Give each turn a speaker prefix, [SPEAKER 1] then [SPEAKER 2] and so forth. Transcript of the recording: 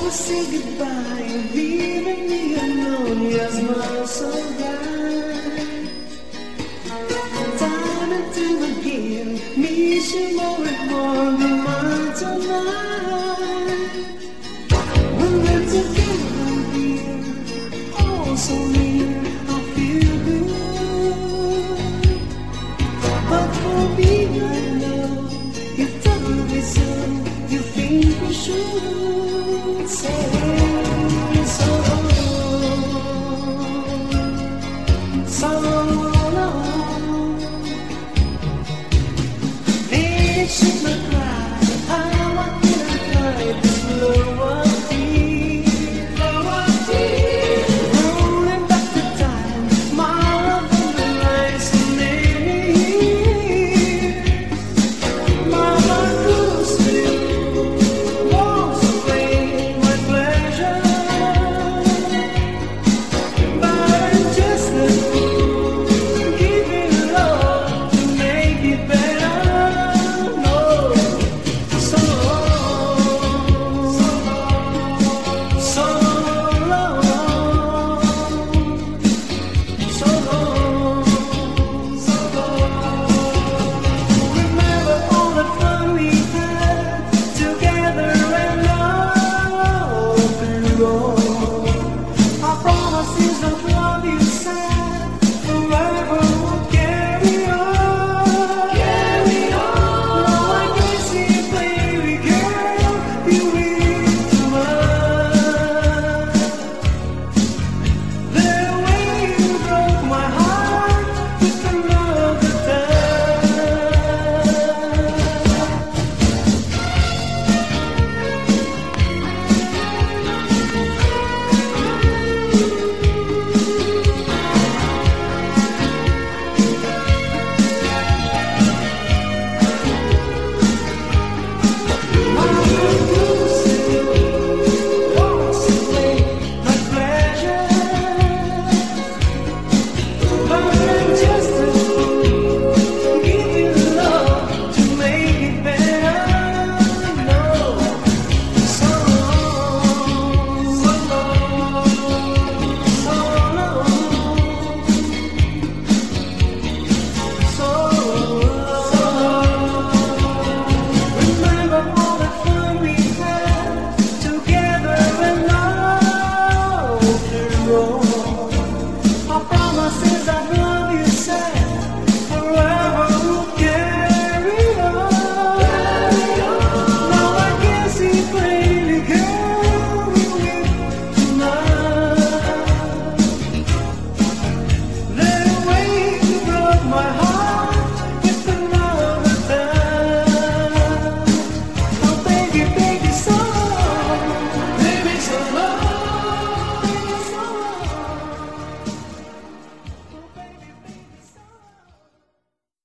[SPEAKER 1] say goodbye and leaving me alone. Your smile so bright. Time and time again, miss you more and more. The months are night. When we're together here, oh so near, I feel good. But for me right now, you told me so. You think we should say so long. It should not cry.